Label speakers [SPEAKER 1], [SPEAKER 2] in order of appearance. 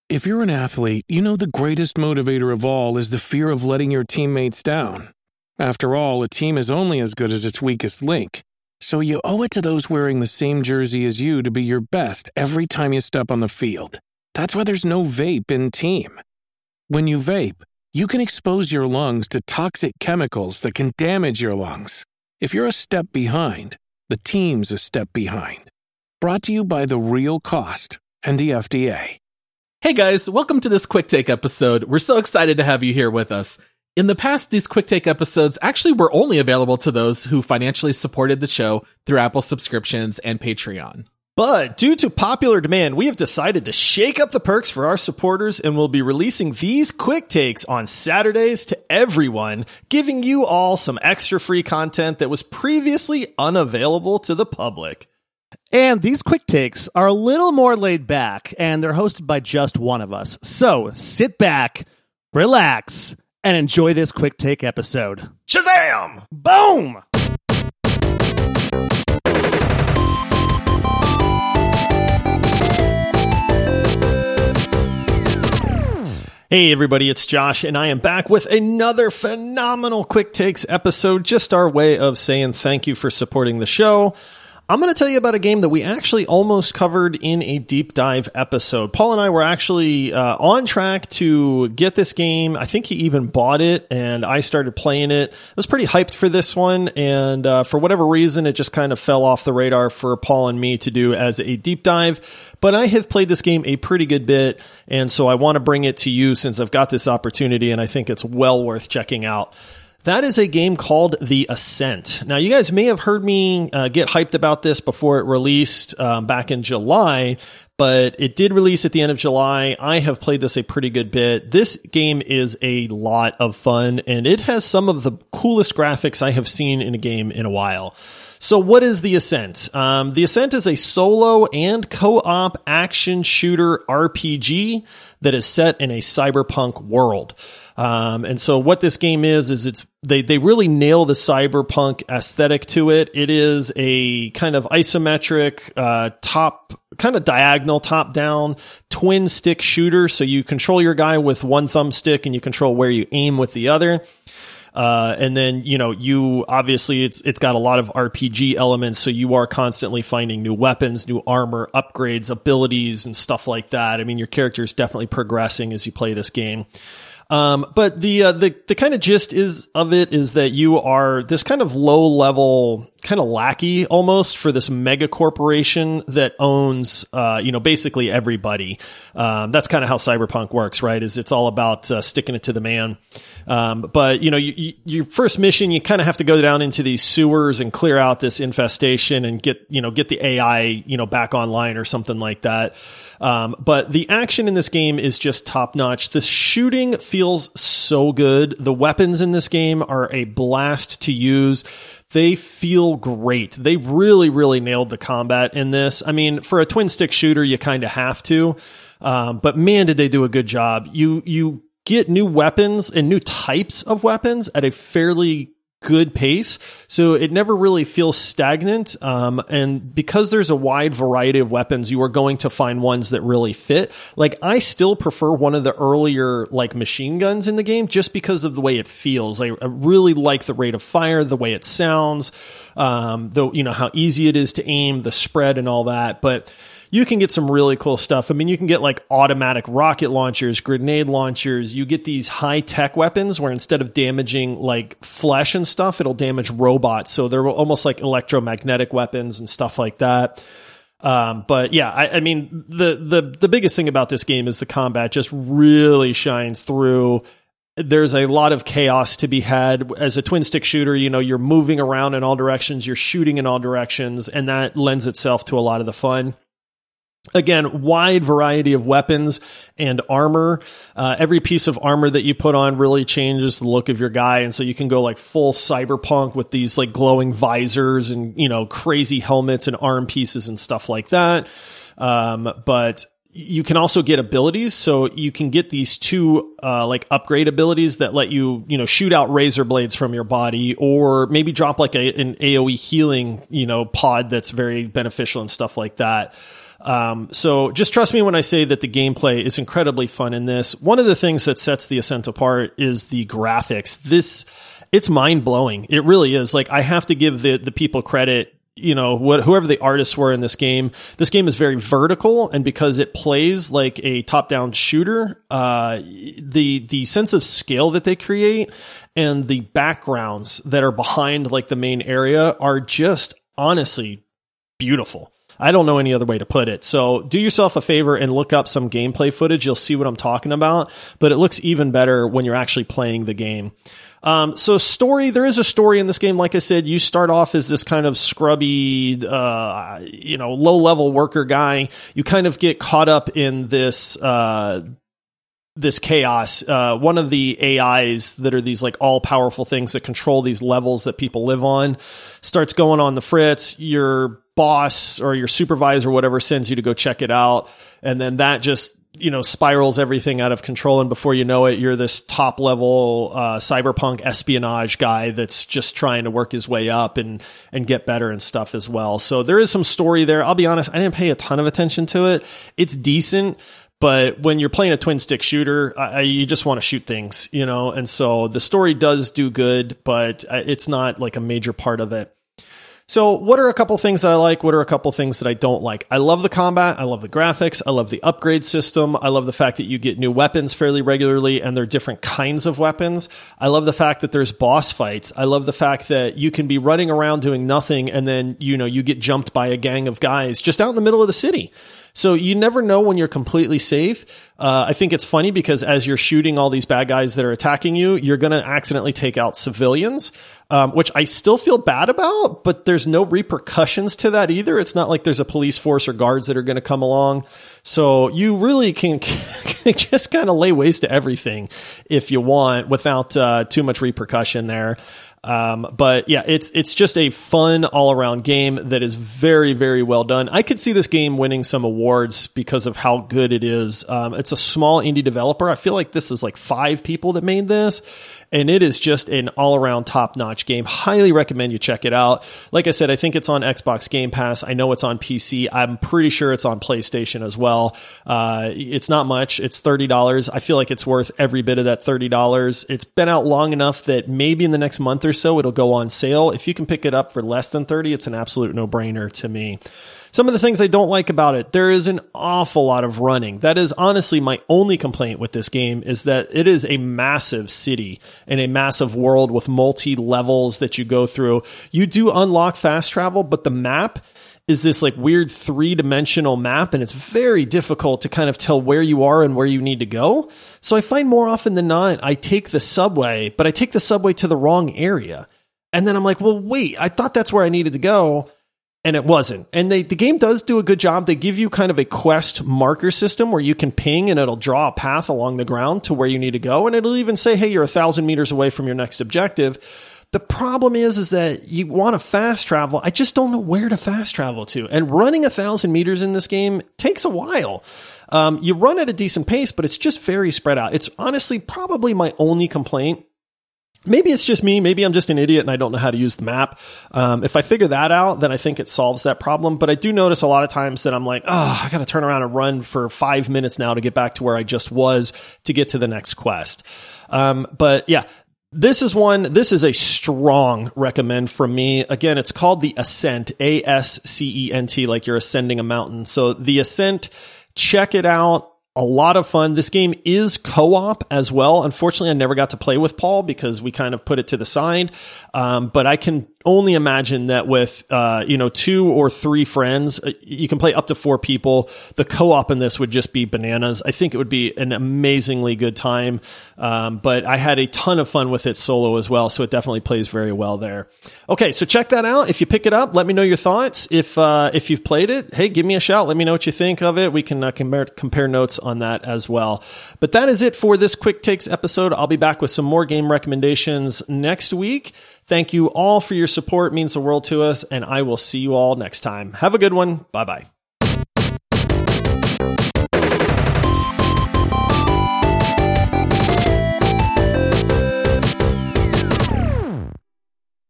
[SPEAKER 1] If you're an athlete, you know the greatest motivator of all is the fear of letting your teammates down. After all, a team is only as good as its weakest link. So you owe it to those wearing the same jersey as you to be your best every time you step on the field. That's why there's no vape in team. When you vape, you can expose your lungs to toxic chemicals that can damage your lungs. If you're a step behind, the team's a step behind. Brought to you by The Real Cost and the FDA.
[SPEAKER 2] Hey guys, welcome to this Quick Take episode. We're so excited to have you here with us. In the past, these Quick Take episodes actually were only available to those who financially supported the show through Apple subscriptions and Patreon.
[SPEAKER 3] But due to popular demand, we have decided to shake up the perks for our supporters and will be releasing these quick takes on Saturdays to everyone, giving you all some extra free content that was previously unavailable to the public.
[SPEAKER 4] And these quick takes are a little more laid back, and they're hosted by just one of us. So sit back, relax, and enjoy this quick take episode.
[SPEAKER 3] Shazam!
[SPEAKER 4] Boom!
[SPEAKER 3] Hey everybody, it's Josh, and I am back with another phenomenal Quick Takes episode, just our way of saying thank you for supporting the show. I'm going to tell you about a game that we actually almost covered in a deep dive episode. Paul and I were actually on track to get this game. I think he even bought it, and I started playing it. I was pretty hyped for this one, and for whatever reason, it just kind of fell off the radar for Paul and me to do as a deep dive. But I have played this game a pretty good bit, and so I want to bring it to you since I've got this opportunity, and I think it's well worth checking out. That is a game called The Ascent. Now, you guys may have heard me get hyped about this before it released back in July, but it did release at the end of July. I have played this a pretty good bit. This game is a lot of fun, and it has some of the coolest graphics I have seen in a game in a while. So what is The Ascent? The Ascent is a solo and co-op action shooter RPG that is set in a cyberpunk world. And so what this game is they really nail the cyberpunk aesthetic to it. It is a kind of isometric, kind of diagonal top down twin stick shooter. So you control your guy with one thumbstick and you control where you aim with the other. And then, you obviously it's got a lot of RPG elements. So you are constantly finding new weapons, new armor, upgrades, abilities, and stuff like that. I mean, your character is definitely progressing as you play this game. But the kind of gist is that you are this kind of low level, kind of lackey almost for this mega corporation that owns, basically everybody. That's kind of how cyberpunk works, right? Is it's all about sticking it to the man. But your first mission, you kind of have to go down into these sewers and clear out this infestation and get the AI, back online or something like that. But the action in this game is just top notch. The shooting feels so good. The weapons in this game are a blast to use. They feel great. They really, really nailed the combat in this. I mean, for a twin stick shooter, you kind of have to. But man, did they do a good job. You get new weapons and new types of weapons at a fairly good pace. So it never really feels stagnant. And because there's a wide variety of weapons, you are going to find ones that really fit. Like, I still prefer one of the earlier, machine guns in the game just because of the way it feels. I really like the rate of fire, the way it sounds, how easy it is to aim, the spread and all that. But you can get some really cool stuff. I mean, you can get automatic rocket launchers, grenade launchers. You get these high-tech weapons where instead of damaging flesh and stuff, it'll damage robots. So they're almost like electromagnetic weapons and stuff like that. But yeah, I mean, the biggest thing about this game is the combat just really shines through. There's a lot of chaos to be had. As a twin stick shooter, you're moving around in all directions, you're shooting in all directions, and that lends itself to a lot of the fun. Again, wide variety of weapons and armor. Every piece of armor that you put on really changes the look of your guy. And so you can go full cyberpunk with these glowing visors and, crazy helmets and arm pieces and stuff like that. But you can also get abilities. So you can get these two, upgrade abilities that let you, shoot out razor blades from your body, or maybe drop an AoE healing, pod that's very beneficial and stuff like that. So just trust me when I say that the gameplay is incredibly fun in this. One of the things that sets the Ascent apart is the graphics. It's mind blowing. It really is. Like, I have to give the people credit. You know, whoever the artists were in this game is very vertical, and because it plays like a top-down shooter, the sense of scale that they create and the backgrounds that are behind like the main area are just honestly beautiful. I don't know any other way to put it. So do yourself a favor and look up some gameplay footage. You'll see what I'm talking about, but it looks even better when you're actually playing the game. So story, there is a story in this game. Like I said, you start off as this kind of scrubby, low level worker guy. You kind of get caught up in this chaos. One of the AIs that are these like all powerful things that control these levels that people live on starts going on the fritz. Your boss or your supervisor, whatever, sends you to go check it out. And then that just, spirals everything out of control. And before you know it, you're this top level, cyberpunk espionage guy that's just trying to work his way up and get better and stuff as well. So there is some story there. I'll be honest, I didn't pay a ton of attention to it. It's decent, but when you're playing a twin stick shooter, you just want to shoot things, and so the story does do good, but it's not like a major part of it. So what are a couple things that I like? What are a couple things that I don't like? I love the combat. I love the graphics. I love the upgrade system. I love the fact that you get new weapons fairly regularly and they're different kinds of weapons. I love the fact that there's boss fights. I love the fact that you can be running around doing nothing and then, you get jumped by a gang of guys just out in the middle of the city. So you never know when you're completely safe. I think it's funny because as you're shooting all these bad guys that are attacking you, you're going to accidentally take out civilians, which I still feel bad about, but there's no repercussions to that either. It's not like there's a police force or guards that are going to come along. So you really can just kind of lay waste to everything if you want without too much repercussion there. But yeah, it's just a fun all around game that is very, very well done. I could see this game winning some awards because of how good it is. It's a small indie developer. I feel like this is like 5 people that made this. And it is just an all-around top-notch game. Highly recommend you check it out. Like I said, I think it's on Xbox Game Pass. I know it's on PC. I'm pretty sure it's on PlayStation as well. It's not much. It's $30. I feel like it's worth every bit of that $30. It's been out long enough that maybe in the next month or so it'll go on sale. If you can pick it up for less than $30, it's an absolute no-brainer to me. Some of the things I don't like about it, there is an awful lot of running. That is honestly my only complaint with this game, is that it is a massive city and a massive world with multi-levels that you go through. You do unlock fast travel, but the map is this like weird 3-dimensional map, and it's very difficult to kind of tell where you are and where you need to go. So I find more often than not, I take the subway, but I take the subway to the wrong area. And then I'm like, well, wait, I thought that's where I needed to go. And it wasn't. And the game does do a good job. They give you kind of a quest marker system where you can ping and it'll draw a path along the ground to where you need to go. And it'll even say, hey, you're 1,000 meters away from your next objective. The problem is that you want to fast travel. I just don't know where to fast travel to. And running 1,000 meters in this game takes a while. You run at a decent pace, but it's just very spread out. It's honestly probably my only complaint. Maybe it's just me. Maybe I'm just an idiot and I don't know how to use the map. If I figure that out, then I think it solves that problem. But I do notice a lot of times that I'm like, I got to turn around and run for 5 minutes now to get back to where I just was to get to the next quest. But yeah, this is a strong recommend from me. Again, it's called The Ascent, ASCENT, like you're ascending a mountain. So The Ascent, check it out. A lot of fun. This game is co-op as well. Unfortunately, I never got to play with Paul because we kind of put it to the side. But I can only imagine that with, 2 or 3 friends, you can play up to 4 people. The co-op in this would just be bananas. I think it would be an amazingly good time. But I had a ton of fun with it solo as well. So it definitely plays very well there. Okay. So check that out. If you pick it up, let me know your thoughts. If you've played it, hey, give me a shout. Let me know what you think of it. We can compare notes on that as well. But that is it for this Quick Takes episode. I'll be back with some more game recommendations next week. Thank you all for your support. It means the world to us, and I will see you all next time. Have a good one. Bye-bye.